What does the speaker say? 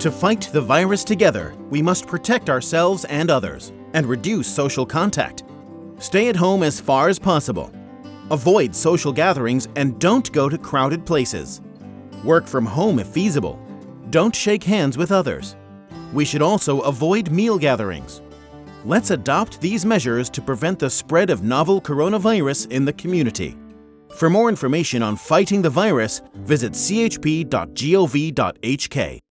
To fight the virus together, we must protect ourselves and others and reduce social contact. Stay at home as far as possible. Avoid social gatherings and don't go to crowded places. Work from home if feasible. Don't shake hands with others. We should also avoid meal gatherings. Let's adopt these measures to prevent the spread of novel coronavirus in the community. For more information on fighting the virus, visit chp.gov.hk.